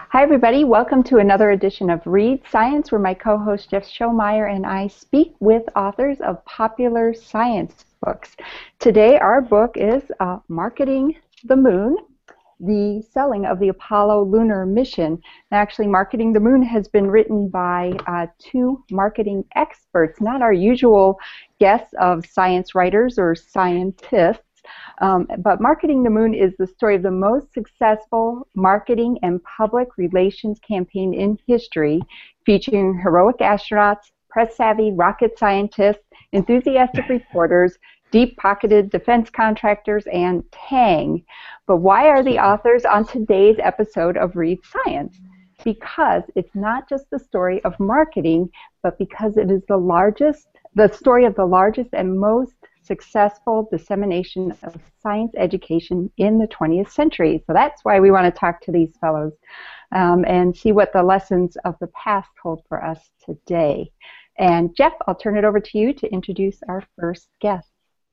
Hi, everybody. Welcome to another edition of Read Science, where my co-host Jeff Schomeyer and I speak with authors of popular science books. Today, our book is Marketing the Moon, the selling of the Apollo lunar mission. Actually, Marketing the Moon has been written by two marketing experts, not our usual guests of science writers or scientists. But Marketing the Moon is the story of the most successful marketing and public relations campaign in history, featuring heroic astronauts, press-savvy rocket scientists, enthusiastic reporters, deep-pocketed defense contractors, and Tang. But why are the authors on today's episode of Read Science? Because it's not just the story of marketing, but because it is the story of the largest and most successful dissemination of science education in the 20th century. So that's why we want to talk to these fellows and see what the lessons of the past hold for us today. And Jeff, I'll turn it over to you to introduce our first guest.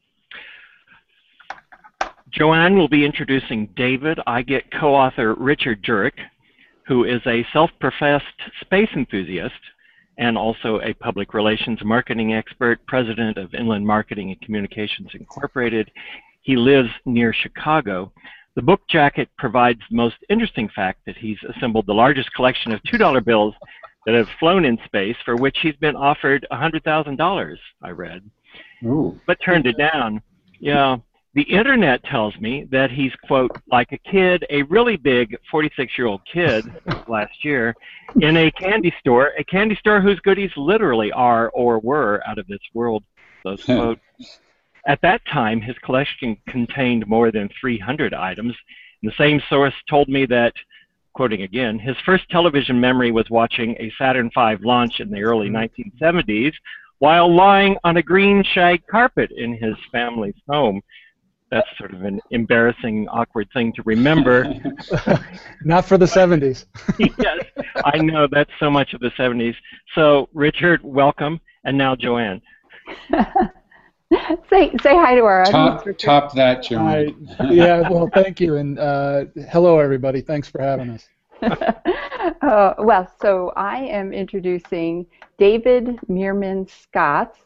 Joanne will be introducing David. I get co-author Richard Jurek, who is a self-professed space enthusiast and also a public relations marketing expert, president of Inland Marketing and Communications Incorporated. He lives near Chicago. The book jacket provides the most interesting fact that he's assembled the largest collection of $2 bills that have flown in space, for which he's been offered $100,000, I read, but turned it down. Yeah. The internet tells me that he's, quote, like a kid, a really big 46-year-old kid last year, in a candy store whose goodies literally are or were out of this world, close quote. At that time, his collection contained more than 300 items. And the same source told me that, quoting again, his first television memory was watching a Saturn V launch in the early 1970s while lying on a green shag carpet in his family's home. That's sort of an embarrassing, awkward thing to remember. Not for the 70s. Yes, I know, that's so much of the 70s. So, Richard, welcome. And now, Joanne. Say hi to our audience. Top that, Joanne. Yeah, well, thank you. And hello, everybody. Thanks for having us. Well, so I am introducing David Meerman Scott.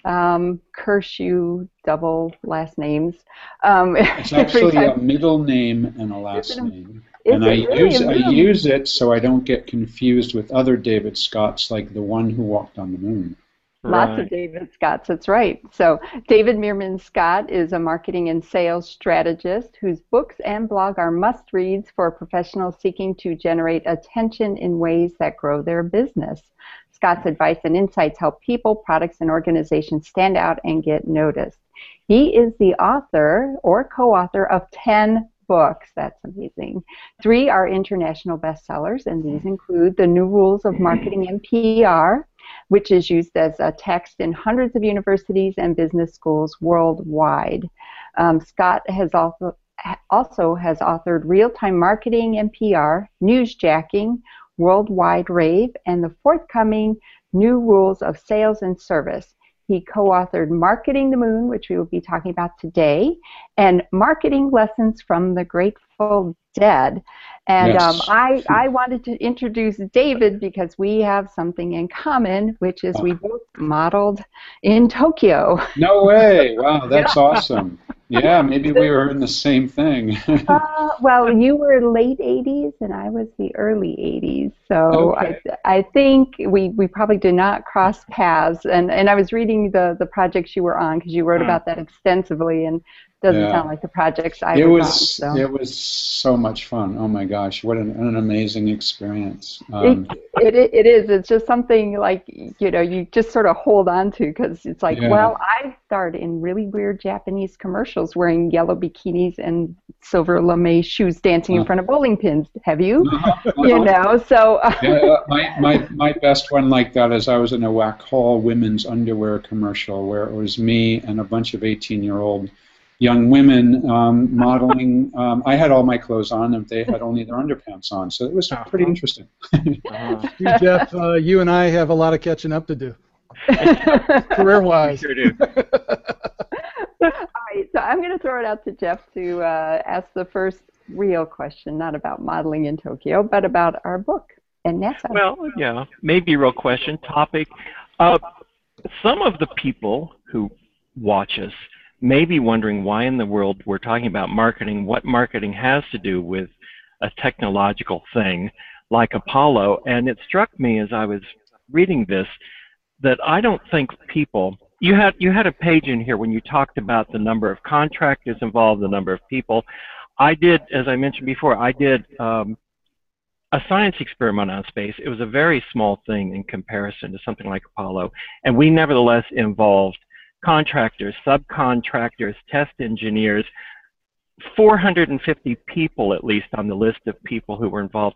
Curse you, double last names. It's actually a middle name and a last name. And I use it so I don't get confused with other David Scotts, like the one who walked on the moon. Lots of David Scotts, that's right. So David Meerman Scott is a marketing and sales strategist whose books and blog are must-reads for professionals seeking to generate attention in ways that grow their business. Scott's advice and insights help people, products, and organizations stand out and get noticed. He is the author or co-author of 10 books. That's amazing. 3 are international bestsellers, and these include The New Rules of Marketing and PR, which is used as a text in hundreds of universities and business schools worldwide. Scott has also has authored Real-Time Marketing and PR, Newsjacking, Worldwide Rave, and the forthcoming New Rules of Sales and Service. He co-authored Marketing the Moon, which we will be talking about today, and Marketing Lessons from the Grateful Dead. And Yes. I wanted to introduce David because we have something in common, which is we both modeled in Tokyo. No way! Wow, that's awesome. Yeah, maybe we were in the same thing. Well, you were late 80s and I was the early 80s, so Okay. I think we probably did not cross paths. And I was reading the projects you were on because you wrote about that extensively, and it doesn't sound like the projects I was on. So. It was so much fun. Oh my gosh, what an amazing experience. It is. It's just something like, you just sort of hold on to because it's like, well, I starred in really weird Japanese commercials wearing yellow bikinis and silver lame shoes dancing in front of bowling pins. Have you? So. My best one like that is I was in a Wack Hall women's underwear commercial where it was me and a bunch of 18-year-old young women modeling. I had all my clothes on, and they had only their underpants on, so it was pretty interesting. Jeff, you and I have a lot of catching up to do, career-wise. Sure do. All right, so I'm going to throw it out to Jeff to ask the first real question, not about modeling in Tokyo, but about our book and NASA. Well, yeah, maybe real question, topic. Some of the people who watch us may be wondering why in the world we're talking about marketing, what marketing has to do with a technological thing like Apollo. And it struck me as I was reading this that I don't think people, you had a page in here when you talked about the number of contractors involved, the number of people. I did, as I mentioned before, I did a science experiment on space. It was a very small thing in comparison to something like Apollo, and we nevertheless involved contractors, subcontractors, test engineers, 450 people at least on the list of people who were involved.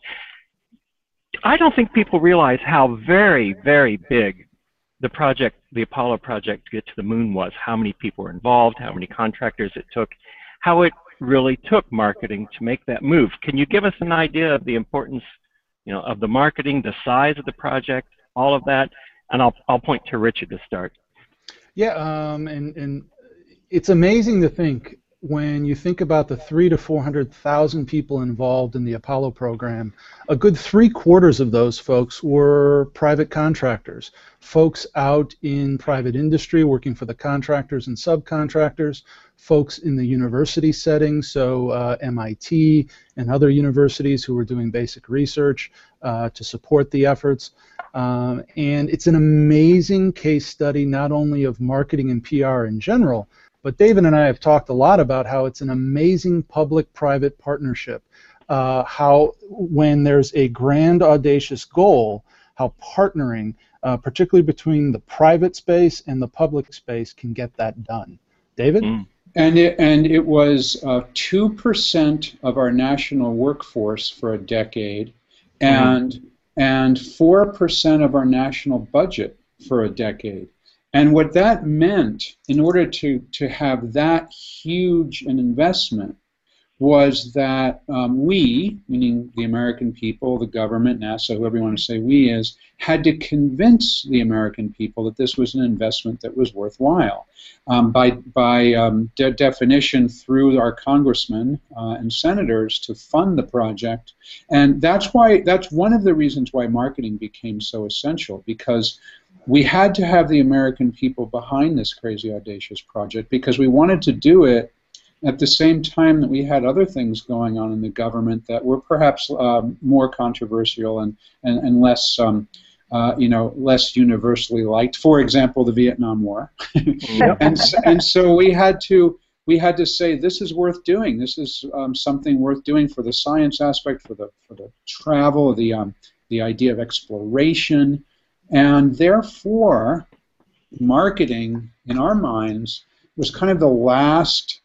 I don't think people realize how very, very big the project, the Apollo project to get to the moon was, how many people were involved, how many contractors it took, how it really took marketing to make that move. Can you give us an idea of the importance, you know, of the marketing, the size of the project, all of that? And I'll point to Richard to start. Yeah, and it's amazing to think when you think about the 300,000 to 400,000 people involved in the Apollo program, a good 3/4 of those folks were private contractors, folks out in private industry working for the contractors and subcontractors, folks in the university setting, so MIT and other universities who were doing basic research to support the efforts. And it's an amazing case study not only of marketing and PR in general, but David and I have talked a lot about how it's an amazing public-private partnership, how when there's a grand, audacious goal, how partnering, particularly between the private space and the public space, can get that done. David? And it was 2% of our national workforce for a decade, and 4% of our national budget for a decade. And what that meant, in order to have that huge an investment, was that we, meaning the American people, the government, NASA, whoever you want to say we is, had to convince the American people that this was an investment that was worthwhile. By definition, through our congressmen and senators to fund the project. And that's one of the reasons why marketing became so essential, because we had to have the American people behind this crazy, audacious project, because we wanted to do it at the same time that we had other things going on in the government that were perhaps more controversial and less, less universally liked. For example, the Vietnam War. and so we had to say, this is worth doing. This is something worth doing for the science aspect, for the travel, the idea of exploration. And therefore, marketing, in our minds, was kind of the last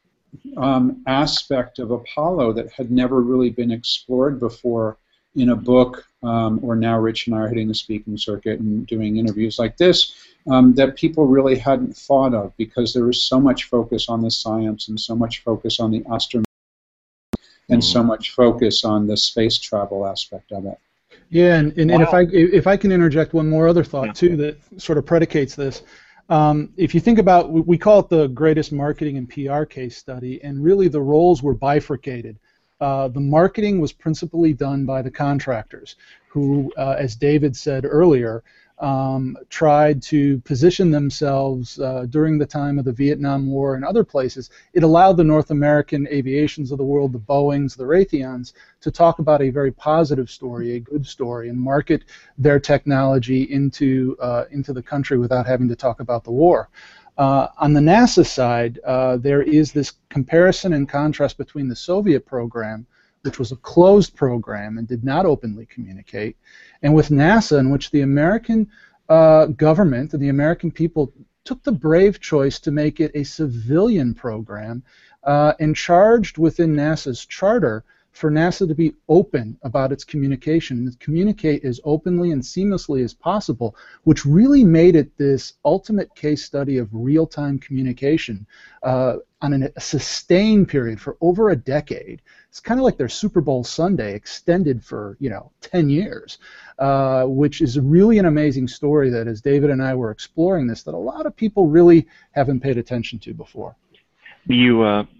aspect of Apollo that had never really been explored before in a book, or now Rich and I are hitting the speaking circuit and doing interviews like this, that people really hadn't thought of, because there was so much focus on the science and so much focus on the astronomy and so much focus on the space travel aspect of it. Yeah, and if I can interject one more other thought too that sort of predicates this. If you think about, we call it the greatest marketing and PR case study, and really the roles were bifurcated. The marketing was principally done by the contractors, who, as David said earlier, tried to position themselves during the time of the Vietnam War and other places. It allowed the North American aviations of the world, the Boeings, the Raytheons, to talk about a very positive story, a good story, and market their technology into the country without having to talk about the war. On the NASA side, there is this comparison and contrast between the Soviet program, which was a closed program and did not openly communicate, and with NASA, in which the American government and the American people took the brave choice to make it a civilian program, and charged within NASA's charter for NASA to be open about its communication, and communicate as openly and seamlessly as possible, which really made it this ultimate case study of real-time communication on a sustained period for over a decade. It's kind of like their Super Bowl Sunday extended for 10 years, which is really an amazing story that, as David and I were exploring this, that a lot of people really haven't paid attention to before.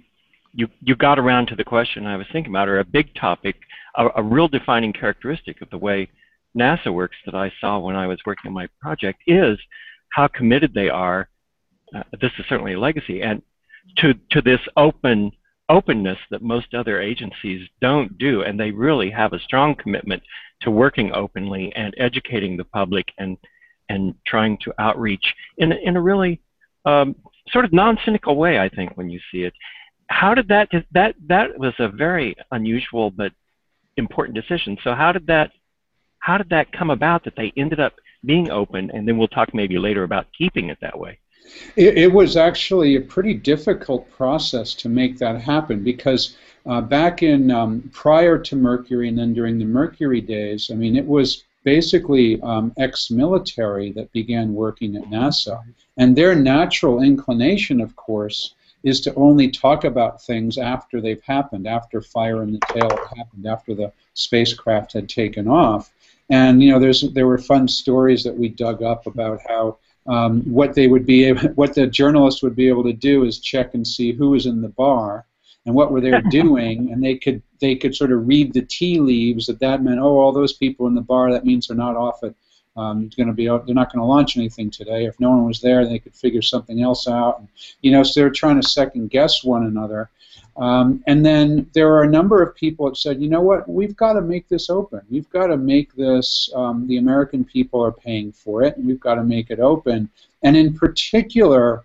you got around to the question I was thinking about, or a big topic, a real defining characteristic of the way NASA works that I saw when I was working on my project is how committed they are. This is certainly a legacy, and to this openness that most other agencies don't do, and they really have a strong commitment to working openly and educating the public and trying to outreach in a really sort of non-cynical way, I think, when you see it. How did that was a very unusual but important decision. So how did that come about that they ended up being open, and then we'll talk maybe later about keeping it that way? It was actually a pretty difficult process to make that happen, because back in prior to Mercury and then during the Mercury days, I mean, it was basically ex-military that began working at NASA, and their natural inclination, of course, is to only talk about things after they've happened, after fire in the tail had happened, after the spacecraft had taken off. And you know, there were fun stories that we dug up about how what the journalists would be able to do is check and see who was in the bar and what were they doing, and they could sort of read the tea leaves. That meant, oh, all those people in the bar, that means they're not off at they're not going to launch anything today. If no one was there, they could figure something else out. And, you know, so they're trying to second guess one another. And then there are a number of people that said, you know what, we've got to make this open. We've got to make this, the American people are paying for it, and we've got to make it open. And in particular,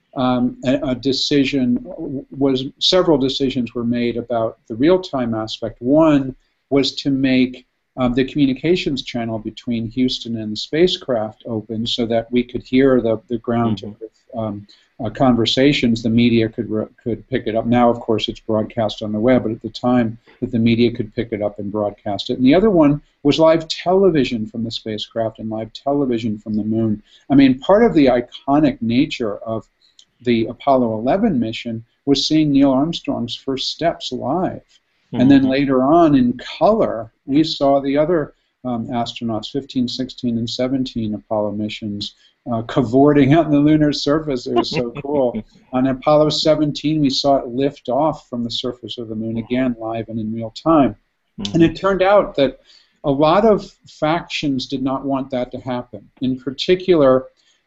several decisions were made about the real-time aspect. One was to make the communications channel between Houston and the spacecraft open so that we could hear the ground-to-earth conversations. The media could pick it up. Now, of course, it's broadcast on the web, but at the time that the media could pick it up and broadcast it. And the other one was live television from the spacecraft and live television from the moon. I mean, part of the iconic nature of the Apollo 11 mission was seeing Neil Armstrong's first steps live. And then later on, in color, we saw the other astronauts, 15, 16, and 17 Apollo missions, cavorting on the lunar surface. It was so cool. On Apollo 17, we saw it lift off from the surface of the moon, again, live and in real time. And it turned out that a lot of factions did not want that to happen. In particular,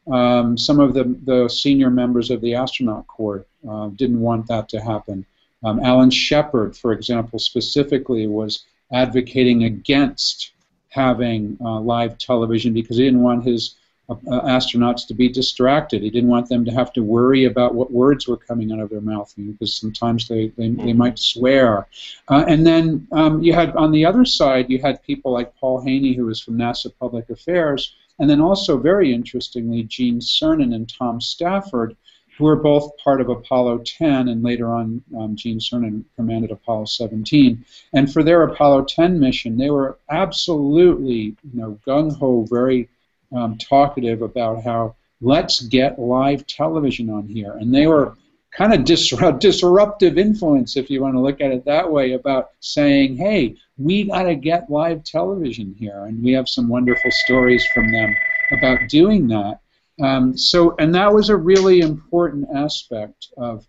some of the senior members of the astronaut corps didn't want that to happen. Alan Shepard, for example, specifically was advocating against having live television because he didn't want his astronauts to be distracted. He didn't want them to have to worry about what words were coming out of their mouth, because sometimes they might swear. And then you had, on the other side, you had people like Paul Haney, who was from NASA Public Affairs, and then also, very interestingly, Gene Cernan and Tom Stafford, who were both part of Apollo 10, and later on Gene Cernan commanded Apollo 17. And for their Apollo 10 mission, they were absolutely, gung-ho, very talkative about how let's get live television on here. And they were kind of disruptive influence, if you want to look at it that way, about saying, hey, we got to get live television here. And we have some wonderful stories from them about doing that. And that was a really important aspect of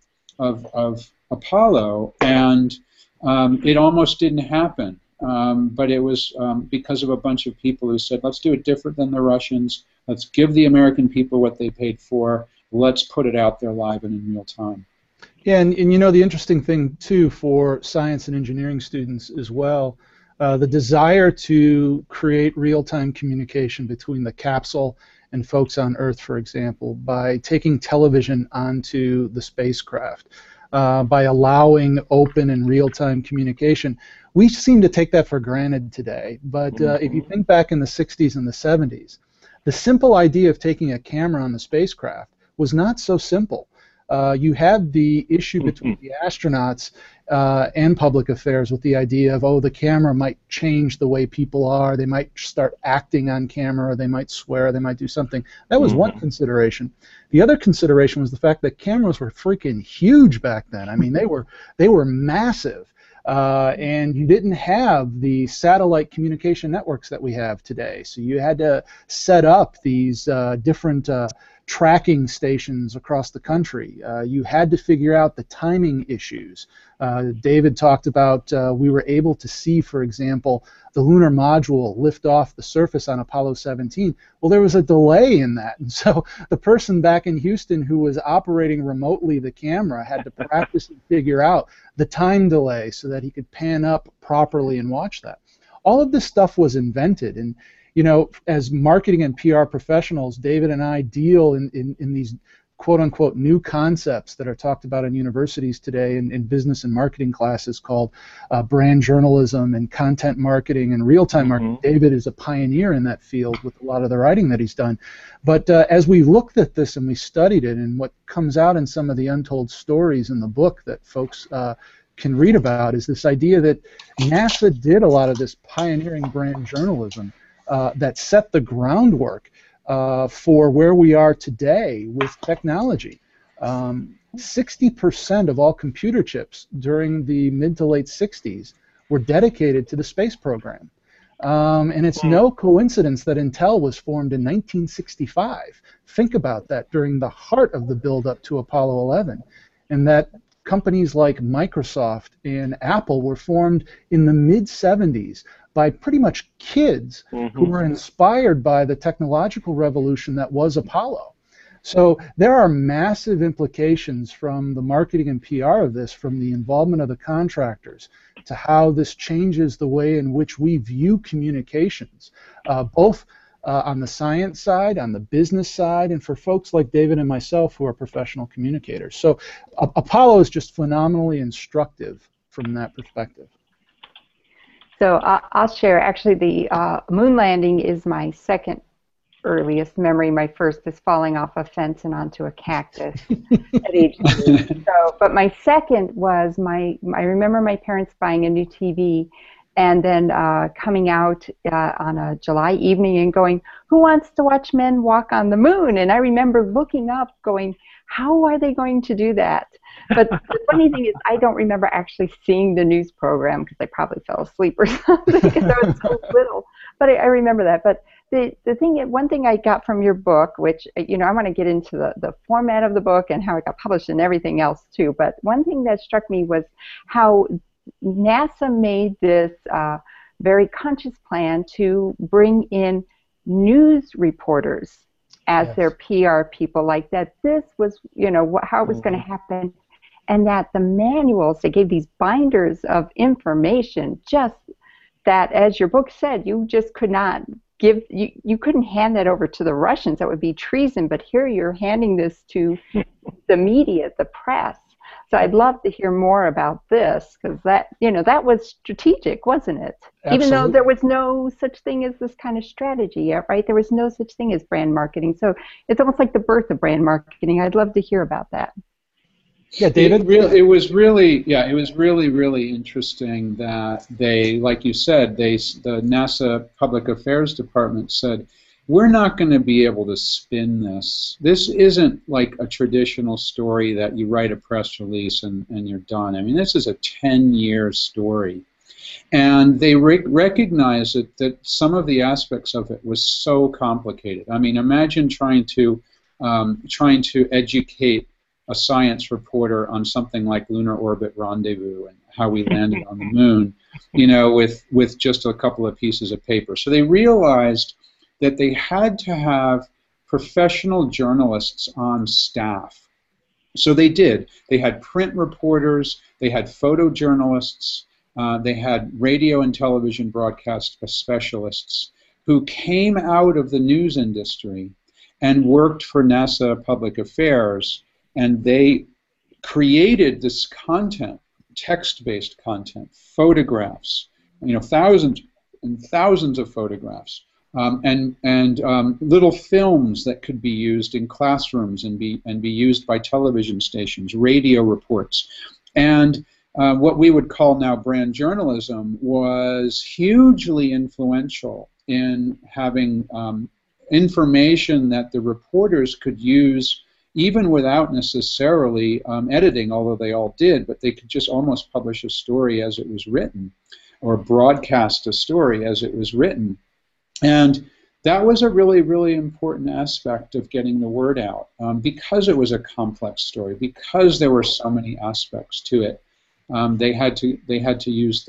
Apollo, and it almost didn't happen. But it was because of a bunch of people who said, let's do it different than the Russians, let's give the American people what they paid for, let's put it out there live and in real time. Yeah, and you know, the interesting thing, too, for science and engineering students as well, the desire to create real-time communication between the capsule and folks on Earth, for example, by taking television onto the spacecraft, by allowing open and real-time communication. We seem to take that for granted today, but if you think back in the 60s and the 70s, the simple idea of taking a camera on the spacecraft was not so simple. You had the issue between the astronauts and public affairs with the idea of, oh, the camera might change the way people are, they might start acting on camera, they might swear, they might do something. That was one consideration. The other consideration was the fact that cameras were freaking huge back then. I mean, they were massive. And you didn't have the satellite communication networks that we have today. So you had to set up these different tracking stations across the country. You had to figure out the timing issues. David talked about we were able to see, for example, the lunar module lift off the surface on Apollo 17. Well, there was a delay in that, and so the person back in Houston who was operating remotely the camera had to practice and figure out the time delay so that he could pan up properly and watch that. All of this stuff was invented, and you know, as marketing and PR professionals, David and I deal in these quote-unquote new concepts that are talked about in universities today in business and marketing classes called brand journalism and content marketing and real-time marketing. David is a pioneer in that field with a lot of the writing that he's done. But as we looked at this and we studied it, and what comes out in some of the untold stories in the book that folks can read about is this idea that NASA did a lot of this pioneering brand journalism that set the groundwork for where we are today with technology. 60% of all computer chips during the mid to late 60s were dedicated to the space program. And it's no coincidence that Intel was formed in 1965. Think about that, during the heart of the build-up to Apollo 11. And that companies like Microsoft and Apple were formed in the mid-70s by pretty much kids who were inspired by the technological revolution that was Apollo. So there are massive implications from the marketing and PR of this, from the involvement of the contractors, to how this changes the way in which we view communications, both on the science side, on the business side, and for folks like David and myself who are professional communicators. So Apollo is just phenomenally instructive from that perspective. So I'll share. Actually, the moon landing is my second earliest memory. My first is falling off a fence and onto a cactus at age 3. So, but my second was I remember my parents buying a new TV and then coming out on a July evening and going, "Who wants to watch men walk on the moon?" And I remember looking up going, how are they going to do that? But the funny thing is, I don't remember actually seeing the news program because I probably fell asleep or something because I was so little. But I remember that. But one thing I got from your book, which, you know, I want to get into the format of the book and how it got published and everything else too. But one thing that struck me was how NASA made this very conscious plan to bring in news reporters as their PR people, like that this was, you know, how it was going to happen, and that the manuals, they gave these binders of information, just that, as your book said, you just could not give, you couldn't hand that over to the Russians. That would be treason, but here you're handing this to the media, the press. So I'd love to hear more about this, because that, you know, that was strategic, wasn't it? Absolutely. Even though there was no such thing as this kind of strategy yet, right? There was no such thing as brand marketing. So it's almost like the birth of brand marketing. I'd love to hear about that. Yeah, David? It was really interesting that they, like you said, the NASA Public Affairs Department said, we're not going to be able to spin this. This isn't like a traditional story that you write a press release and you're done. I mean, this is a 10-year story. And they recognized that some of the aspects of it was so complicated. I mean, imagine trying to educate a science reporter on something like Lunar Orbit Rendezvous and how we landed on the moon, you know, with just a couple of pieces of paper. So they realized that they had to have professional journalists on staff. So they did. They had print reporters, they had photojournalists, they had radio and television broadcast specialists who came out of the news industry and worked for NASA Public Affairs, and they created this content, text-based content, photographs, you know, thousands and thousands of photographs. And little films that could be used in classrooms and be used by television stations, radio reports, and what we would call now brand journalism was hugely influential in having information that the reporters could use even without necessarily editing, although they all did, but they could just almost publish a story as it was written, or broadcast a story as it was written. And that was a really, really important aspect of getting the word out, because it was a complex story, because there were so many aspects to it. They had to use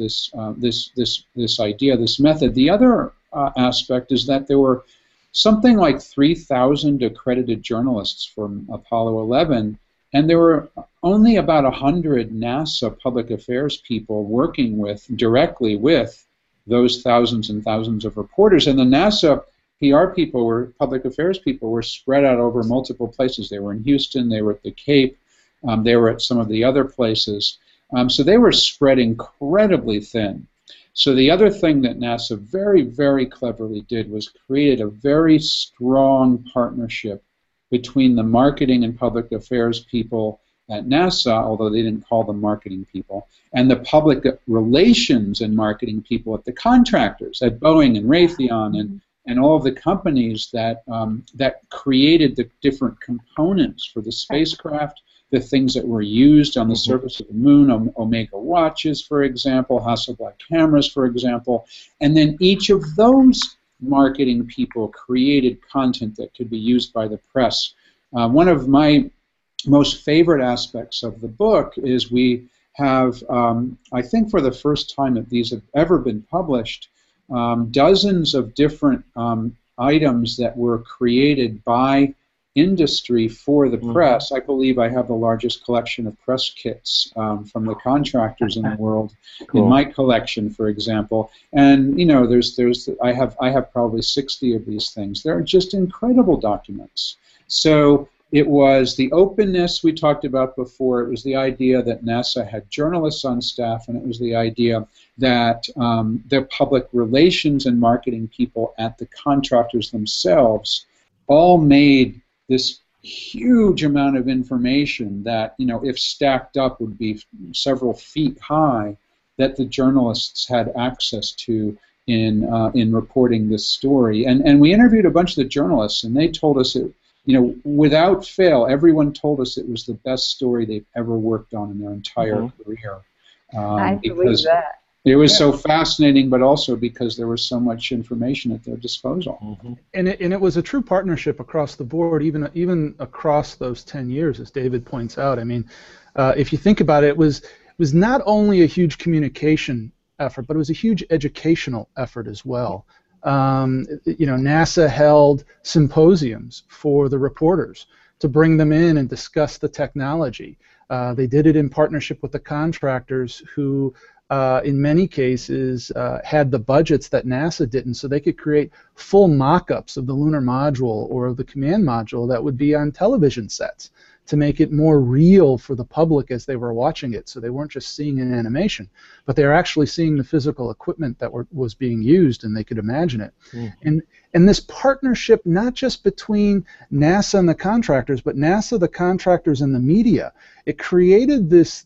this idea, this method. The other aspect is that there were something like 3,000 accredited journalists from Apollo 11, and there were only about 100 NASA public affairs people working directly with those thousands and thousands of reporters. And the NASA PR people, public affairs people, were spread out over multiple places. They were in Houston, they were at the Cape, they were at some of the other places. So they were spread incredibly thin. So the other thing that NASA very, very cleverly did was created a very strong partnership between the marketing and public affairs people at NASA, although they didn't call them marketing people, and the public relations and marketing people at the contractors, at Boeing and Raytheon and all of the companies that, that created the different components for the spacecraft, the things that were used on the surface of the moon, Omega watches, for example, Hasselblad cameras, for example, and then each of those marketing people created content that could be used by the press. One of my most favorite aspects of the book is we have, I think for the first time that these have ever been published, dozens of different items that were created by industry for the press. I believe I have the largest collection of press kits from the contractors in the world in my collection, for example. And you know, I have probably 60 of these things. They're just incredible documents. So it was the openness we talked about before. It was the idea that NASA had journalists on staff, and it was the idea that the public relations and marketing people at the contractors themselves all made this huge amount of information that, you know, if stacked up would be several feet high, that the journalists had access to in reporting this story. And we interviewed a bunch of the journalists, and they told us, it, you know, without fail, everyone told us it was the best story they've ever worked on in their entire career. I believe that. It was so fascinating, but also because there was so much information at their disposal. And it was a true partnership across the board, even across those 10 years, as David points out. I mean, if you think about it, it was not only a huge communication effort, but it was a huge educational effort as well. You know, NASA held symposiums for the reporters to bring them in and discuss the technology. They did it in partnership with the contractors who, in many cases, had the budgets that NASA didn't, so they could create full mock-ups of the lunar module or of the command module that would be on television sets to make it more real for the public as they were watching it. So they weren't just seeing an animation, but they were actually seeing the physical equipment that was being used, and they could imagine it. And this partnership, not just between NASA and the contractors, but NASA, the contractors, and the media, it created this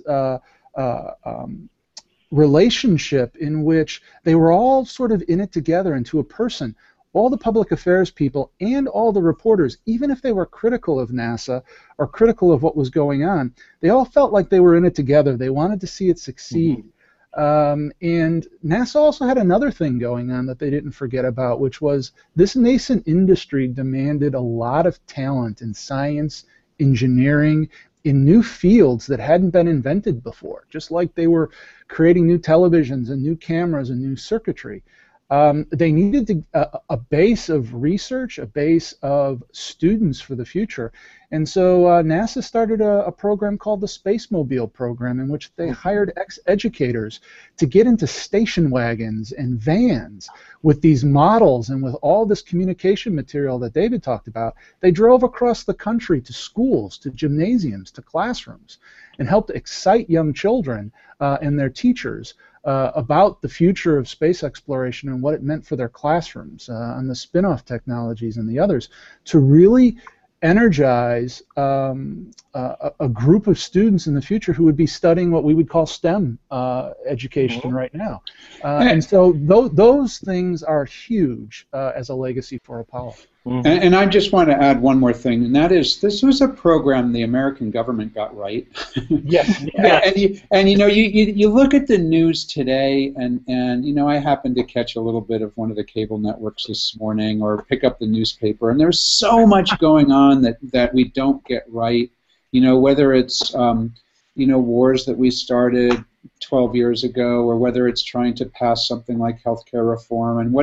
relationship in which they were all sort of in it together, and to a person, all the public affairs people and all the reporters, even if they were critical of NASA or critical of what was going on, they all felt like they were in it together. They wanted to see it succeed. And NASA also had another thing going on that they didn't forget about, which was this nascent industry demanded a lot of talent in science, engineering, in new fields that hadn't been invented before, just like they were creating new televisions and new cameras and new circuitry. They needed a base of research, a base of students for the future. And so NASA started a program called the Spacemobile program, in which they hired ex-educators to get into station wagons and vans with these models and with all this communication material that David talked about. They drove across the country to schools, to gymnasiums, to classrooms, and helped excite young children and their teachers about the future of space exploration and what it meant for their classrooms and the spin-off technologies and the others, to really energize a group of students in the future who would be studying what we would call STEM education right now. And so those things are huge as a legacy for Apollo. And I just want to add one more thing, and that is this was a program the American government got right. Yes. And you look at the news today, and you know, I happened to catch a little bit of one of the cable networks this morning, or pick up the newspaper, and there's so much going on that we don't get right. You know, whether it's you know, wars that we started 12 years ago, or whether it's trying to pass something like healthcare reform, and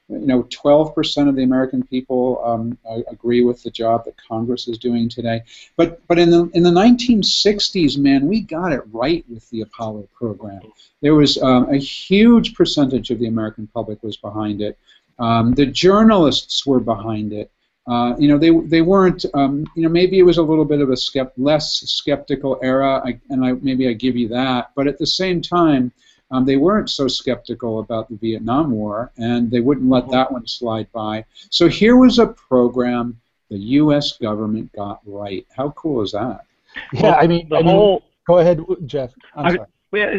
12% of the American people agree with the job that Congress is doing today. But in the 1960s, man, we got it right with the Apollo program. There was a huge percentage of the American public was behind it. The journalists were behind it. You know, they weren't. You know, maybe it was a little bit of a less skeptical era, maybe I give you that. But at the same time, they weren't so skeptical about the Vietnam War, and they wouldn't let that one slide by. So here was a program the U.S. government got right. How cool is that? Yeah, I mean, go ahead, Jeff. I'm sorry.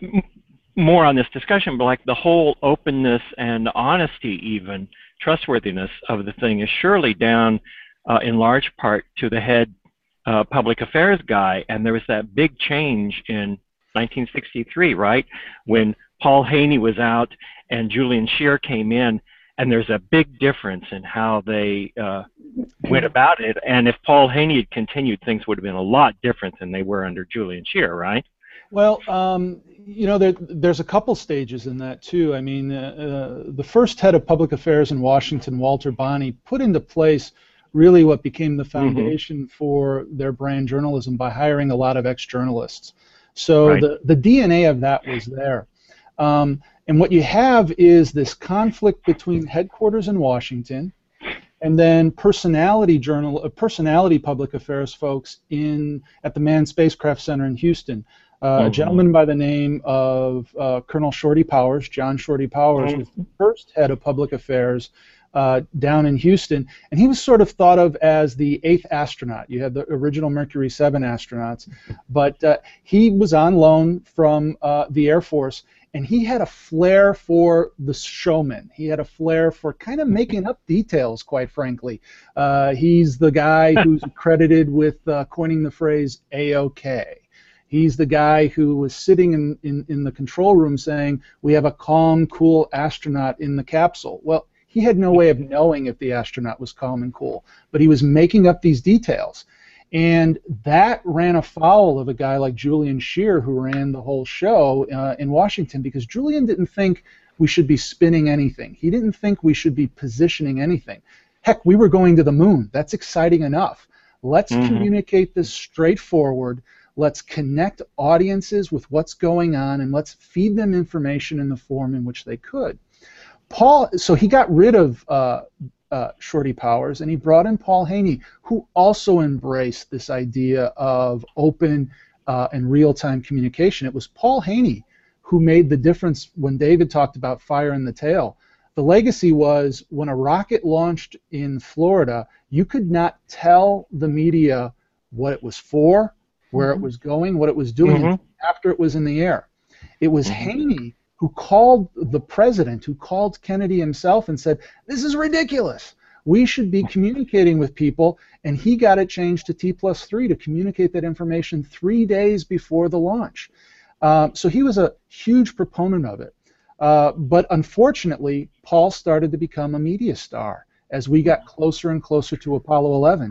More on this discussion, but like the whole openness and honesty, even trustworthiness of the thing, is surely down in large part to the head public affairs guy. And there was that big change in 1963, right, when Paul Haney was out and Julian Scheer came in, and there's a big difference in how they went about it. And if Paul Haney had continued, things would have been a lot different than they were under Julian Scheer, right? Well, you know, there's a couple stages in that too. I mean, the first head of public affairs in Washington, Walter Bonney, put into place really what became the foundation for their brand journalism by hiring a lot of ex-journalists. So right. the DNA of that was there. And what you have is this conflict between headquarters in Washington and then personality public affairs folks at the Manned Spacecraft Center in Houston. A gentleman by the name of Colonel Shorty Powers, John Shorty Powers, was the first head of public affairs down in Houston, and he was sort of thought of as the 8th astronaut. You had the original Mercury 7 astronauts, but he was on loan from the Air Force, and he had a flair for the showman. He had a flair for kind of making up details, quite frankly. He's the guy who's credited with coining the phrase A-OK. He's the guy who was sitting in the control room saying, we have a calm, cool astronaut in the capsule. Well, he had no way of knowing if the astronaut was calm and cool, but he was making up these details. And that ran afoul of a guy like Julian Scheer, who ran the whole show in Washington, because Julian didn't think we should be spinning anything. He didn't think we should be positioning anything. Heck, we were going to the moon. That's exciting enough. Let's communicate this straightforward. Let's connect audiences with what's going on, and let's feed them information in the form in which they could. So he got rid of Shorty Powers, and he brought in Paul Haney, who also embraced this idea of open and real-time communication. It was Paul Haney who made the difference when David talked about fire in the tail. The legacy was when a rocket launched in Florida, you could not tell the media what it was for, where it was going, what it was doing after it was in the air. It was Haney who called the president, who called Kennedy himself and said, this is ridiculous. We should be communicating with people, and he got it changed to T+3 to communicate that information 3 days before the launch. So he was a huge proponent of it. But unfortunately, Paul started to become a media star as we got closer and closer to Apollo 11.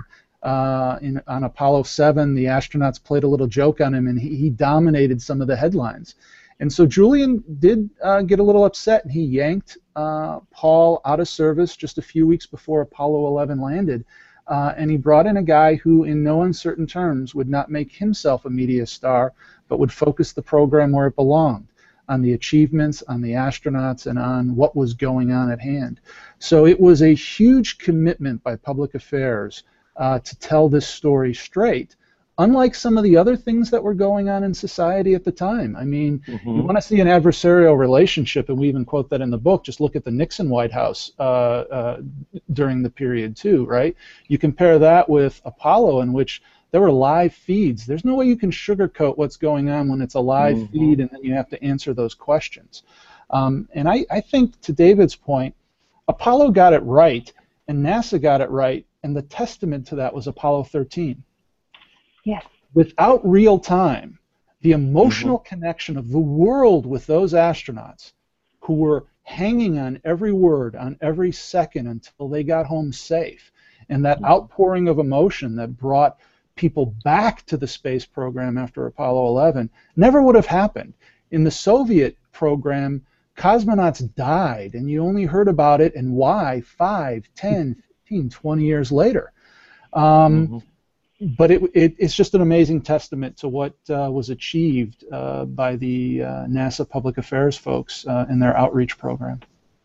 On Apollo 7, the astronauts played a little joke on him, and he dominated some of the headlines. And so Julian did get a little upset, and he yanked Paul out of service just a few weeks before Apollo 11 landed, and he brought in a guy who, in no uncertain terms, would not make himself a media star, but would focus the program where it belonged, on the achievements, on the astronauts, and on what was going on at hand. So it was a huge commitment by public affairs to tell this story straight, unlike some of the other things that were going on in society at the time. I mean, you want to see an adversarial relationship, and we even quote that in the book, just look at the Nixon White House during the period too, right? You compare that with Apollo, in which there were live feeds. There's no way you can sugarcoat what's going on when it's a live feed, and then you have to answer those questions. And I think, to David's point, Apollo got it right. and NASA got it right, and the testament to that was Apollo 13. Yes. Without real time, the emotional connection of the world with those astronauts who were hanging on every word, on every second until they got home safe, and that outpouring of emotion that brought people back to the space program after Apollo 11 never would have happened. In the Soviet program, cosmonauts died, and you only heard about it and why 5, 10, 15, 20 years later. But it's just an amazing testament to what was achieved by the NASA Public Affairs folks in their outreach program.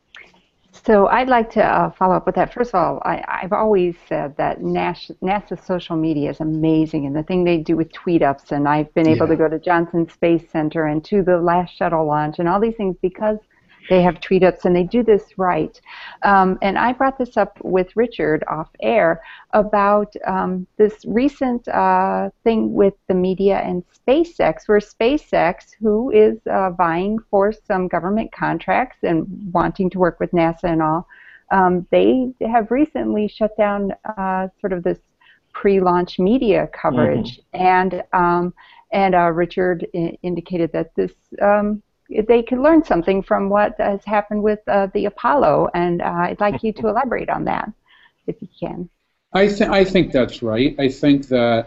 So I'd like to follow up with that. First of all, I've always said that NASA social media is amazing, and the thing they do with tweet-ups, and I've been able to go to Johnson Space Center and to the last shuttle launch and all these things because they have tweet-ups, and they do this right. And I brought this up with Richard off air about this recent thing with the media and SpaceX, where SpaceX, who is vying for some government contracts and wanting to work with NASA and all, they have recently shut down sort of this pre-launch media coverage. And Richard indicated that this they could learn something from what has happened with the Apollo, and I'd like you to elaborate on that, if you can. I think that's right. I think that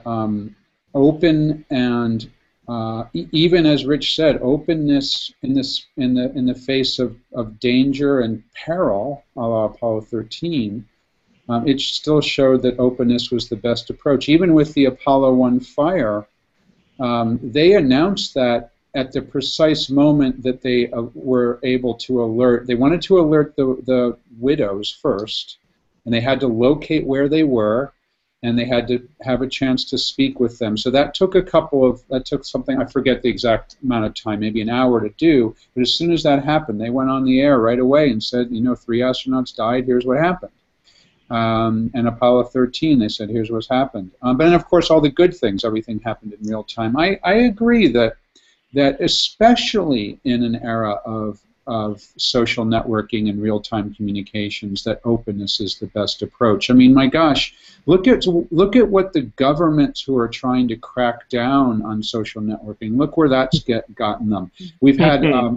open and even as Rich said, openness in the face of danger and peril, a la Apollo 13, it still showed that openness was the best approach. Even with the Apollo 1 fire, they announced that at the precise moment that they were able to alert. They wanted to alert the widows first, and they had to locate where they were, and they had to have a chance to speak with them. So that took something, I forget the exact amount of time, maybe an hour to do, but as soon as that happened, they went on the air right away and said, 3 astronauts died, here's what happened. And Apollo 13, they said, here's what's happened. But then, of course, all the good things, everything happened in real time. I agree that especially in an era of social networking and real-time communications, that openness is the best approach. I mean, my gosh, look at what the governments who are trying to crack down on social networking. Look where that's gotten them. We had a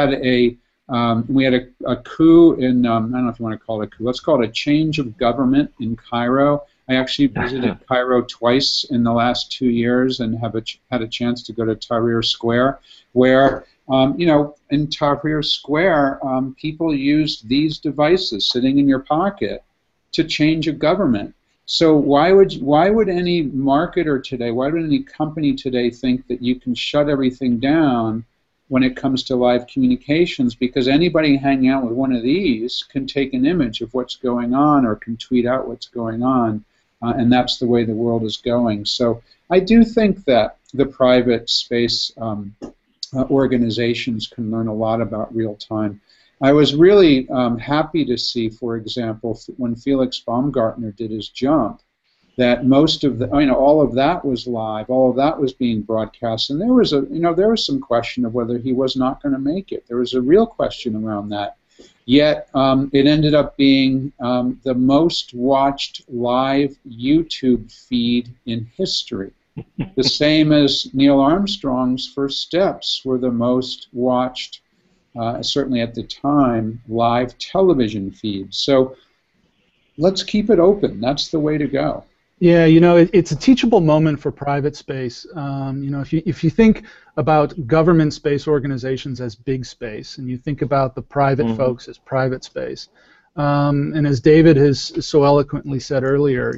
coup in I don't know if you want to call it a coup. Let's call it a change of government in Cairo. I actually visited Cairo twice in the last 2 years and had a chance to go to Tahrir Square, where in Tahrir Square, people used these devices sitting in your pocket to change a government. So why would any marketer today, why would any company today think that you can shut everything down when it comes to live communications? Because anybody hanging out with one of these can take an image of what's going on or can tweet out what's going on. And that's the way the world is going. So I do think that the private space organizations can learn a lot about real time. I was really happy to see, for example, when Felix Baumgartner did his jump, that most of all of that was live, all of that was being broadcast, and there was some question of whether he was not going to make it. There was a real question around that. Yet it ended up being the most watched live YouTube feed in history. The same as Neil Armstrong's first steps were the most watched, certainly at the time, live television feed. So let's keep it open. That's the way to go. Yeah, it's a teachable moment for private space. If you think about government space organizations as big space, and you think about the private folks as private space, and as David has so eloquently said earlier,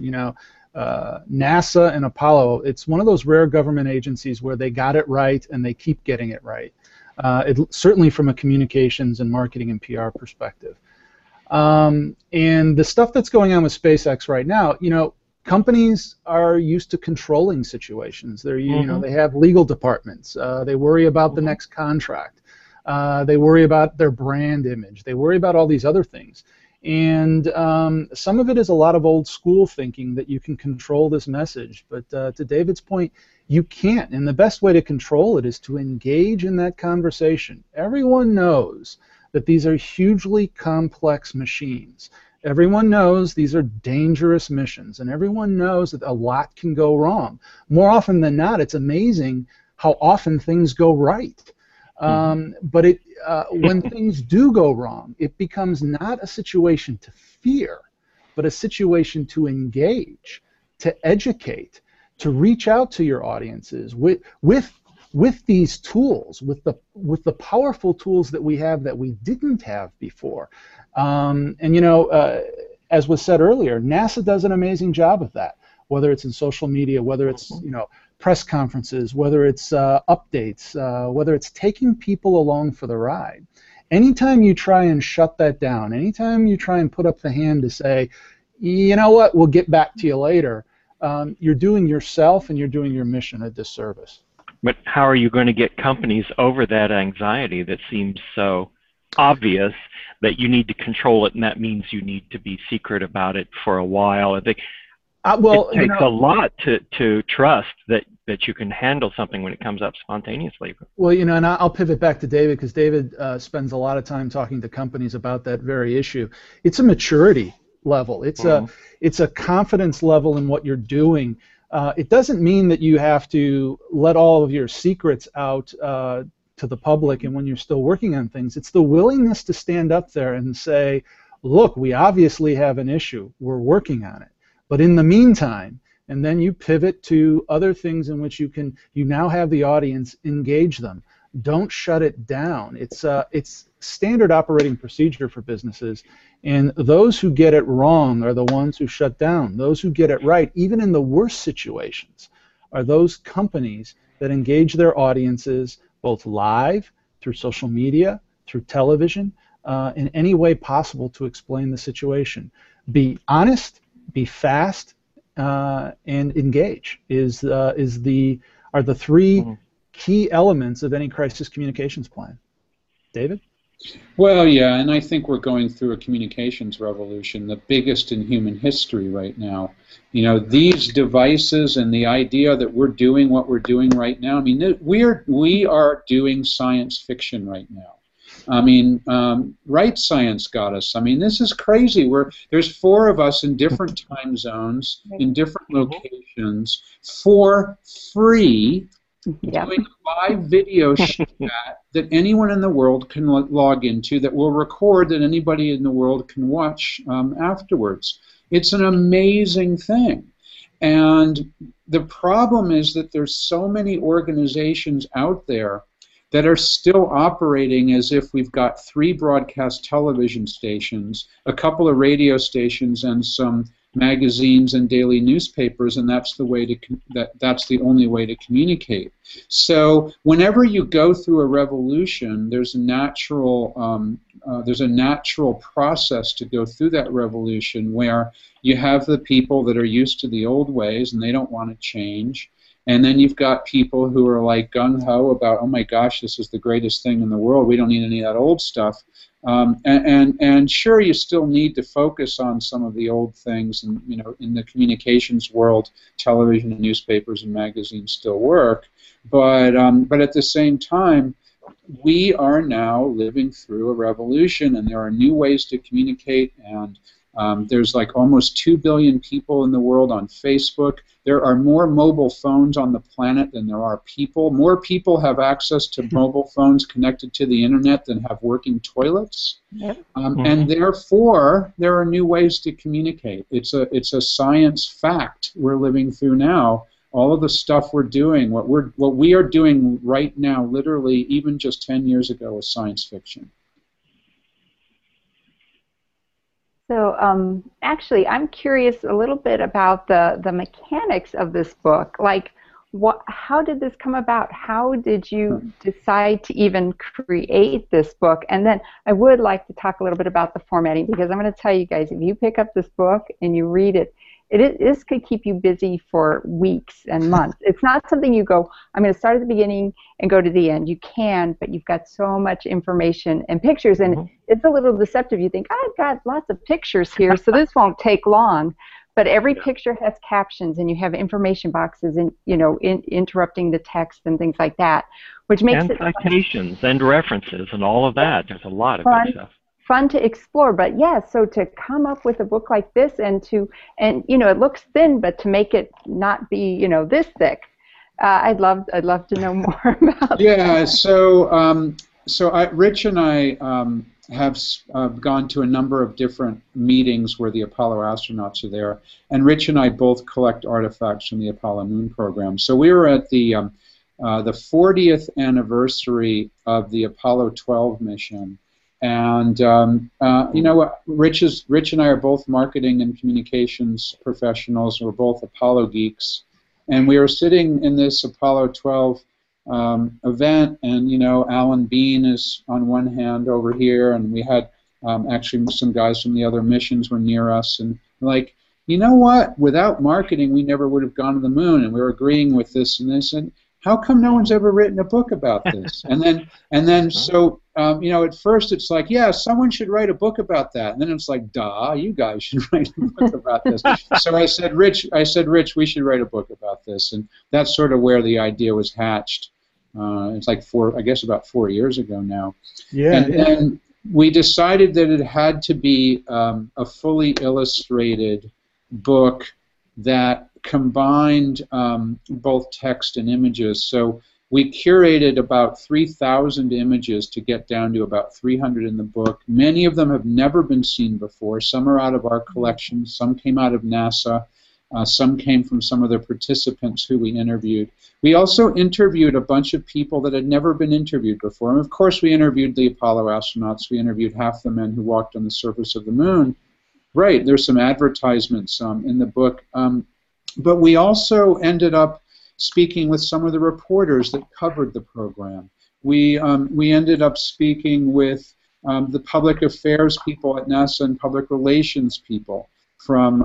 NASA and Apollo, it's one of those rare government agencies where they got it right and they keep getting it right. Certainly from a communications and marketing and PR perspective. And the stuff that's going on with SpaceX right now, companies are used to controlling situations. They're, they have legal departments. They worry about the next contract. They worry about their brand image. They worry about all these other things. And some of it is a lot of old school thinking that you can control this message. But to David's point, you can't. And the best way to control it is to engage in that conversation. Everyone knows that these are hugely complex machines. Everyone knows these are dangerous missions, and everyone knows that a lot can go wrong. More often than not, it's amazing how often things go right. But when things do go wrong, it becomes not a situation to fear, but a situation to engage, to educate, to reach out to your audiences with these tools, with the powerful tools that we have that we didn't have before. And you know, as was said earlier, NASA does an amazing job of that. Whether it's in social media, whether it's press conferences, whether it's updates, whether it's taking people along for the ride. Anytime you try and shut that down, anytime you try and put up the hand to say, you know what, we'll get back to you later, you're doing yourself and you're doing your mission a disservice. But how are you going to get companies over that anxiety that seems so obvious that you need to control it, and that means you need to be secret about it for a while? I think it takes a lot to trust that you can handle something when it comes up spontaneously. Well, you know, and I'll pivot back to David, because David spends a lot of time talking to companies about that very issue. It's a maturity level. It's a confidence level in what you're doing. It doesn't mean that you have to let all of your secrets out to the public and when you're still working on things. It's the willingness to stand up there and say, look, we obviously have an issue. We're working on it. But in the meantime, and then you pivot to other things in which you now have the audience engage them. Don't shut it down. It's standard operating procedure for businesses, and those who get it wrong are the ones who shut down. Those who get it right, even in the worst situations, are those companies that engage their audiences both live, through social media, through television, in any way possible to explain the situation. Be honest, be fast, and engage are the three key elements of any crisis communications plan. David? Well, yeah, and I think we're going through a communications revolution, the biggest in human history right now. You know, these devices and the idea that we're doing what we're doing right now, I mean, we are doing science fiction right now. I mean, Right Science got us. I mean, this is crazy. There's 4 of us in different time zones, in different locations, for free, doing a live video chat that anyone in the world can log into, that will record, that anybody in the world can watch afterwards. It's an amazing thing. And the problem is that there's so many organizations out there that are still operating as if we've got 3 broadcast television stations, a couple of radio stations, and some magazines and daily newspapers, and that's the way that's the only way to communicate. So whenever you go through a revolution, there's a natural process to go through that revolution, where you have the people that are used to the old ways and they don't want to change. And then you've got people who are like gung-ho about, oh my gosh, this is the greatest thing in the world, we don't need any of that old stuff. And sure, you still need to focus on some of the old things, and you know, in the communications world, television and newspapers and magazines still work. But at the same time, we are now living through a revolution, and there are new ways to communicate, and there's like almost 2 billion people in the world on Facebook. There are more mobile phones on the planet than there are people. More people have access to mobile phones connected to the internet than have working toilets. Yep. And therefore, there are new ways to communicate. It's a science fact we're living through now. All of the stuff we're doing, what we are doing right now, literally, even just 10 years ago, was science fiction. So actually, I'm curious a little bit about the mechanics of this book. Like, how did this come about? How did you decide to even create this book? And then I would like to talk a little bit about the formatting, because I'm going to tell you guys, if you pick up this book and you read it, this could keep you busy for weeks and months. It's not something you go, I'm going to start at the beginning and go to the end. You can, but you've got so much information and pictures, and it's a little deceptive. You think, I've got lots of pictures here, so this won't take long. But every picture has captions, and you have information boxes, and interrupting the text and things like that, which makes it citations and references and all of that. There's a lot of good stuff. fun to explore. But yeah, so to come up with a book like this and you know, it looks thin, but to make it not be, you know, this thick, I'd love to know more about that. So Rich and I have gone to a number of different meetings where the Apollo astronauts are there, and Rich and I both collect artifacts from the Apollo Moon program. So we were at the 40th anniversary of the Apollo 12 mission, and you know, Rich and I are both marketing and communications professionals. We're both Apollo geeks, and we were sitting in this Apollo 12 event, and you know, Alan Bean is on one hand over here, and we had actually some guys from the other missions were near us, and like, you know what, without marketing we never would have gone to the moon, and we were agreeing with this and this, and how come no one's ever written a book about this? And then so you know, at first it's like, yeah, someone should write a book about that, and then it's like, duh, you guys should write a book about this. So I said, Rich, we should write a book about this, and that's sort of where the idea was hatched. It's like about 4 years ago now. Yeah. And then we decided that it had to be a fully illustrated book that combined both text and images. So we curated about 3,000 images to get down to about 300 in the book. Many of them have never been seen before. Some are out of our collection. Some came out of NASA. Some came from some of the participants who we interviewed. We also interviewed a bunch of people that had never been interviewed before. And of course, we interviewed the Apollo astronauts. We interviewed half the men who walked on the surface of the moon. Right, there's some advertisements in the book. But we also ended up speaking with some of the reporters that covered the program. We ended up speaking with the public affairs people at NASA and public relations people from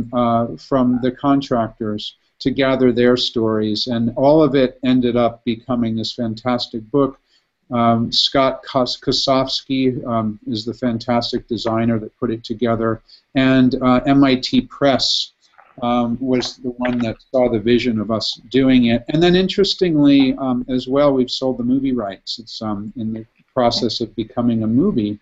the contractors to gather their stories, and all of it ended up becoming this fantastic book. Scott Kosofsky is the fantastic designer that put it together, and MIT Press was the one that saw the vision of us doing it. And then interestingly as well, we've sold the movie rights. It's in the process of becoming a movie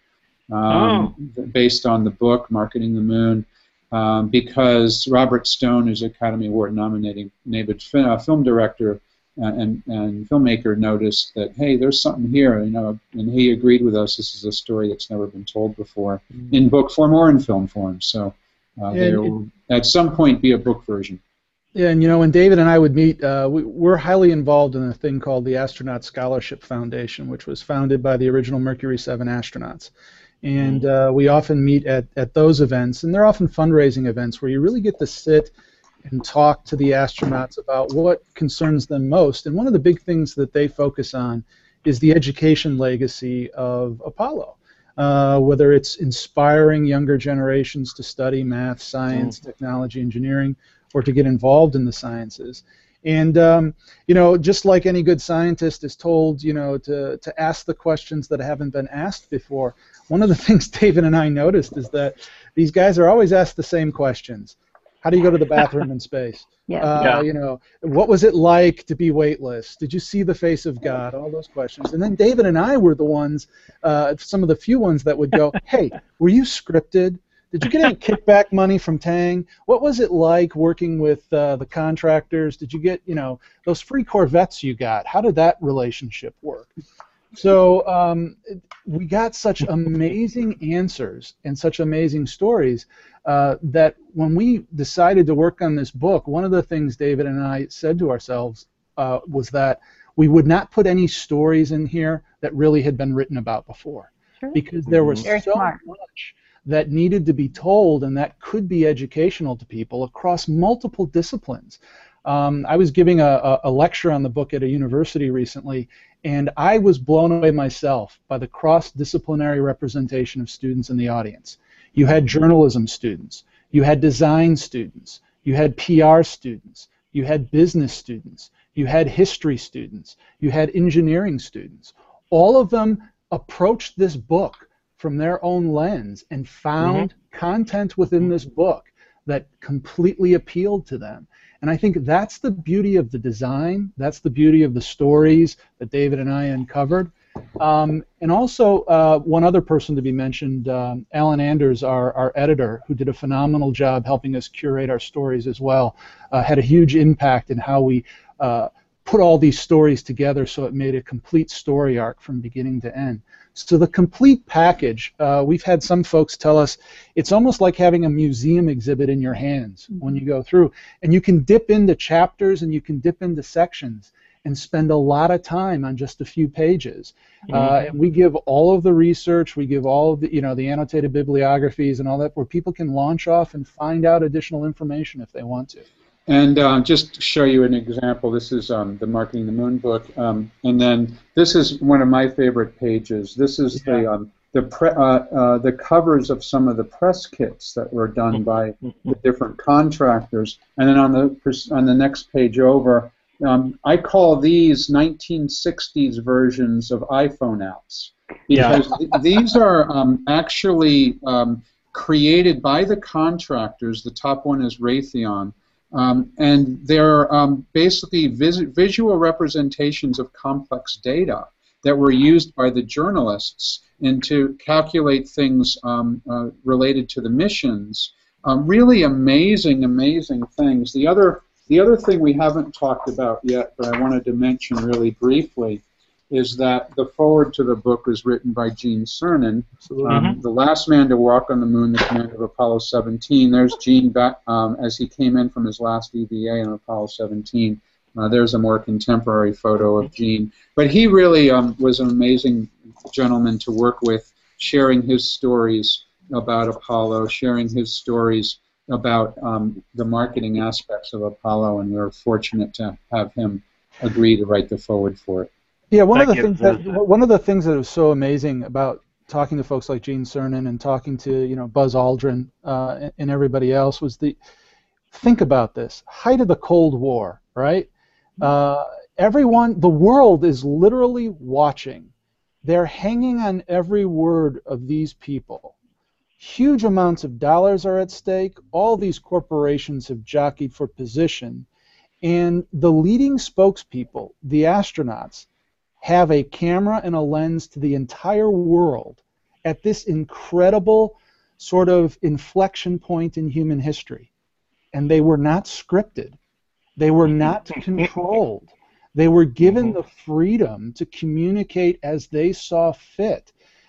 based on the book, Marketing the Moon. Because Robert Stone, who's Academy Award nominated film director and filmmaker, noticed that, hey, there's something here, you know, and he agreed with us. This is a story that's never been told before in book form or in film form. So there will at some point be a book version. Yeah, and you know, when David and I would meet, we're highly involved in a thing called the Astronaut Scholarship Foundation, which was founded by the original Mercury 7 astronauts. And we often meet at those events, and they're often fundraising events where you really get to sit and talk to the astronauts about what concerns them most. And one of the big things that they focus on is the education legacy of Apollo, whether it's inspiring younger generations to study math, science, technology, engineering, or to get involved in the sciences. And you know, just like any good scientist is told, you know, to ask the questions that haven't been asked before. One of the things David and I noticed is that these guys are always asked the same questions. How do you go to the bathroom in space? You know, what was it like to be weightless? Did you see the face of God? All those questions. And then David and I were the ones, some of the few ones that would go, hey, were you scripted? Did you get any kickback money from Tang? What was it like working with the contractors? Did you get, you know, those free Corvettes you got? How did that relationship work? So we got such amazing answers and such amazing stories that when we decided to work on this book, one of the things David and I said to ourselves was that we would not put any stories in here that really had been written about before, because there was so much that needed to be told and that could be educational to people across multiple disciplines. I was giving a lecture on the book at a university recently, and I was blown away myself by the cross-disciplinary representation of students in the audience. You had journalism students, you had design students, you had PR students, you had business students, you had history students, you had engineering students. All of them approached this book from their own lens and found content within this book that completely appealed to them. And I think that's the beauty of the design, that's the beauty of the stories that David and I uncovered, And also one other person to be mentioned, Alan Anders, our editor, who did a phenomenal job helping us curate our stories as well, had a huge impact in how we put all these stories together so it made a complete story arc from beginning to end. So the complete package, we've had some folks tell us it's almost like having a museum exhibit in your hands when you go through. And you can dip into chapters and you can dip into sections and spend a lot of time on just a few pages. And we give all of the research, we give all of the, the annotated bibliographies and all that, where people can launch off and find out additional information if they want to. And just to show you an example, this is the Marketing the Moon book, and then this is one of my favorite pages. This is the covers of some of the press kits that were done by the different contractors, and then on the next page over, I call these 1960s versions of iPhone apps, because these are actually created by the contractors. The top one is Raytheon. And they're basically visual representations of complex data that were used by the journalists and to calculate things related to the missions. Really amazing, amazing things. The other thing we haven't talked about yet, but I wanted to mention really briefly, is that the foreword to the book was written by Gene Cernan, the last man to walk on the moon, the commander of Apollo 17. There's Gene back as he came in from his last EVA on Apollo 17. There's a more contemporary photo of Gene. But he really was an amazing gentleman to work with, sharing his stories about Apollo, sharing his stories about the marketing aspects of Apollo, and we're fortunate to have him agree to write the foreword for it. Yeah, one of the things that was so amazing about talking to folks like Gene Cernan and talking to Buzz Aldrin and everybody else was think about this, height of the Cold War, right? The world is literally watching. They're hanging on every word of these people. Huge amounts of dollars are at stake. All these corporations have jockeyed for position, and the leading spokespeople, the astronauts, have a camera and a lens to the entire world at this incredible sort of inflection point in human history. And they were not scripted. They were not controlled. They were given the freedom to communicate as they saw fit.